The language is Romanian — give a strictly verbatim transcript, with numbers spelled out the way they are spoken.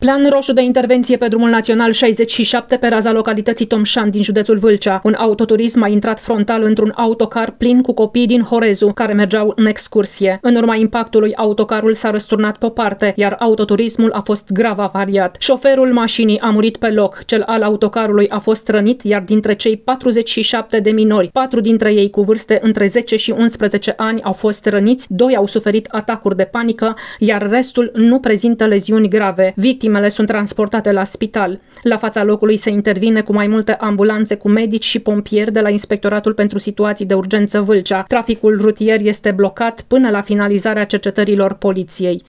Plan roșu de intervenție pe drumul național șaizeci și șapte pe raza localității Tomșan din județul Vâlcea. Un autoturism a intrat frontal într-un autocar plin cu copii din Horezu care mergeau în excursie. În urma impactului, autocarul s-a răsturnat pe o parte, iar autoturismul a fost grav avariat. Șoferul mașinii a murit pe loc, cel al autocarului a fost rănit, iar dintre cei patruzeci și șapte de minori, patru dintre ei cu vârste între zece și unsprezece ani au fost răniți, doi au suferit atacuri de panică, iar restul nu prezintă leziuni grave. Victimele sunt transportate la spital. La fața locului se intervine cu mai multe ambulanțe cu medici și pompieri de la Inspectoratul pentru Situații de Urgență Vâlcea. Traficul rutier este blocat până la finalizarea cercetărilor poliției.